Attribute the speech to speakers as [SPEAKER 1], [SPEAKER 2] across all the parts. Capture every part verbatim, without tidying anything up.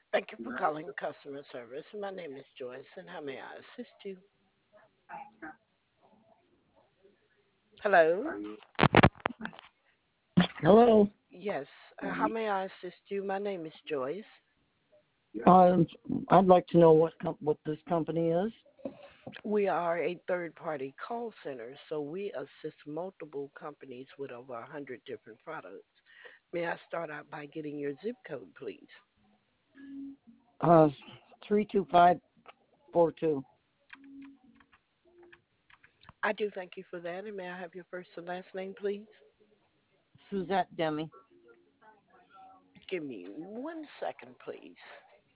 [SPEAKER 1] Thank you for calling customer service. My name is Joyce, and how may I assist you? Hello?
[SPEAKER 2] Hello.
[SPEAKER 1] Yes, uh, how may I assist you? My name is Joyce.
[SPEAKER 2] Um, I'd like to know what com- what this company is.
[SPEAKER 1] We are a third party call center, so we assist multiple companies with over one hundred different products. May I start out by getting your zip code, please?
[SPEAKER 2] Uh, three two five four two.
[SPEAKER 1] I do thank you for that, and may I have your first and last name, please?
[SPEAKER 2] Suzette Demi.
[SPEAKER 1] Give me one second, please.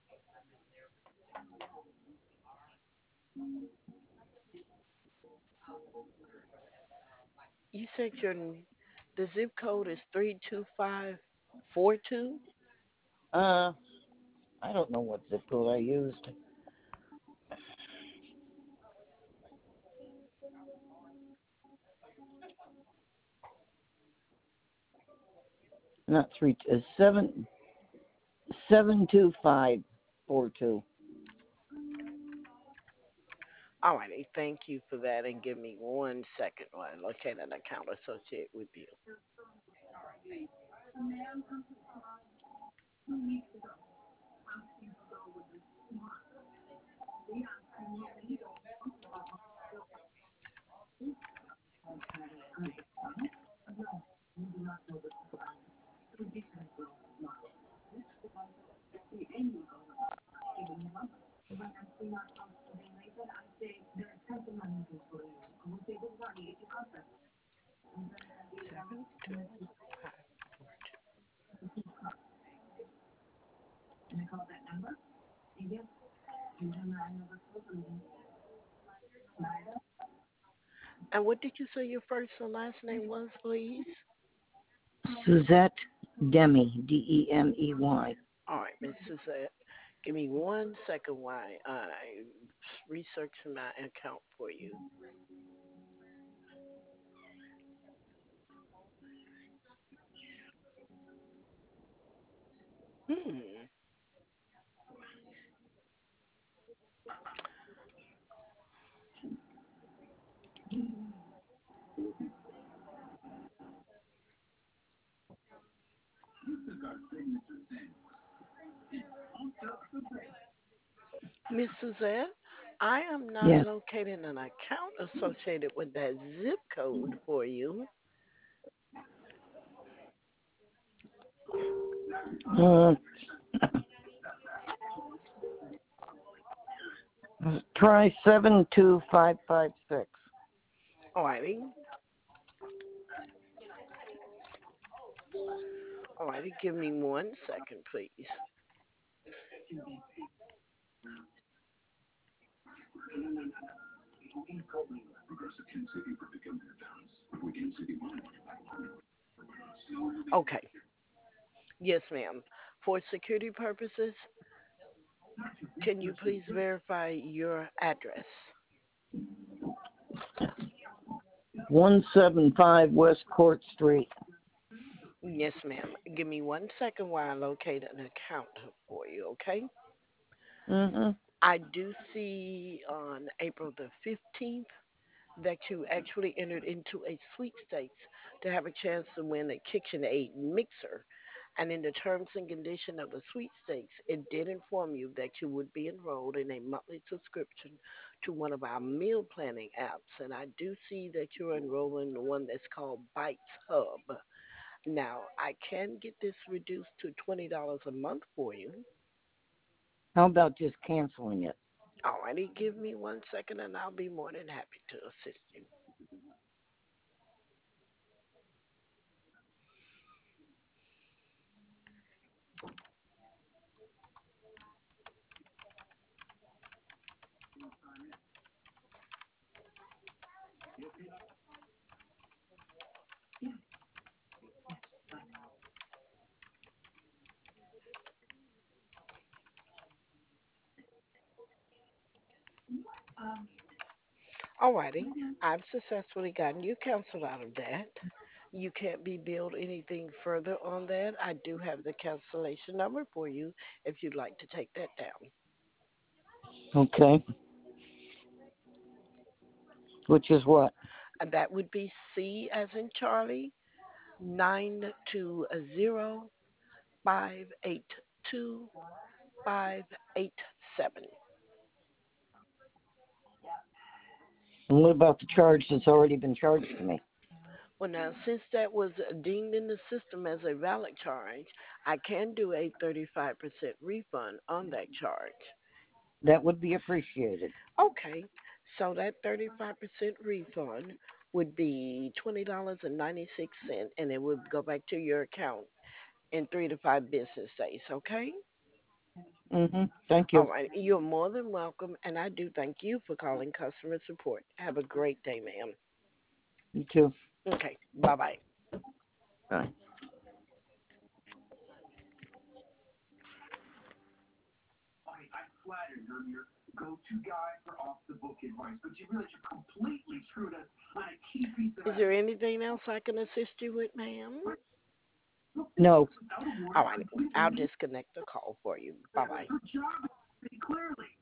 [SPEAKER 1] You said your n- the zip code is three two five four two?
[SPEAKER 2] Uh, I don't know what zip code I used. Not three. Uh, seven seven two five four two.
[SPEAKER 1] Alrighty, thank you for that, and give me one second while I locate an account associated with you. Seven two five four two. And what did you say your first and last name was, please?
[SPEAKER 2] Suzette Demi. D E M E Y.
[SPEAKER 1] All right, Miss Suzette. Give me one second while I research my account for you. Hmm. Miss Suzette, I am not
[SPEAKER 2] Yes.
[SPEAKER 1] locating an account associated with that zip code for you.
[SPEAKER 2] Uh, try seven two five five six.
[SPEAKER 1] Alrighty. Alrighty, give me one second, please. Okay. Yes, ma'am. For security purposes, can you please verify your address?
[SPEAKER 2] One seven five West Court Street.
[SPEAKER 1] Yes, ma'am. Give me one second while I locate an account for you, okay?
[SPEAKER 2] Mm-hmm.
[SPEAKER 1] I do see on April the fifteenth that you actually entered into a sweepstakes to have a chance to win a KitchenAid mixer. And in the terms and condition of the sweepstakes, it did inform you that you would be enrolled in a monthly subscription to one of our meal planning apps. And I do see that you're enrolling in the one that's called Bites Hub. Now, I can get this reduced to twenty dollars a month for you.
[SPEAKER 2] How about just canceling it?
[SPEAKER 1] Alrighty, give me one second and I'll be more than happy to assist you. Alrighty, I've successfully gotten you counseled out of that. you can't be billed anything further on that, I do have the cancellation number for you if you'd like to take that down.
[SPEAKER 2] Okay. Which is what?
[SPEAKER 1] And that would be C as in Charlie, nine two zero five eight two five eight seven.
[SPEAKER 2] And what about the charge that's already been charged to me?
[SPEAKER 1] Well, now, since that was deemed in the system as a valid charge, I can do a thirty-five percent refund on that charge.
[SPEAKER 2] That would be appreciated.
[SPEAKER 1] Okay, so that thirty-five percent refund would be twenty dollars and ninety-six cents, and it would go back to your account in three to five business days, okay?
[SPEAKER 2] Mhm. Thank
[SPEAKER 1] All
[SPEAKER 2] you.
[SPEAKER 1] right, you're more than welcome, and I do thank you for calling customer support. Have a great day, ma'am.
[SPEAKER 2] You too.
[SPEAKER 1] Okay, bye bye.
[SPEAKER 2] Bye.
[SPEAKER 1] Is there anything else I can assist you with, ma'am?
[SPEAKER 2] No.
[SPEAKER 1] All right, I'll disconnect the call for you. Bye bye.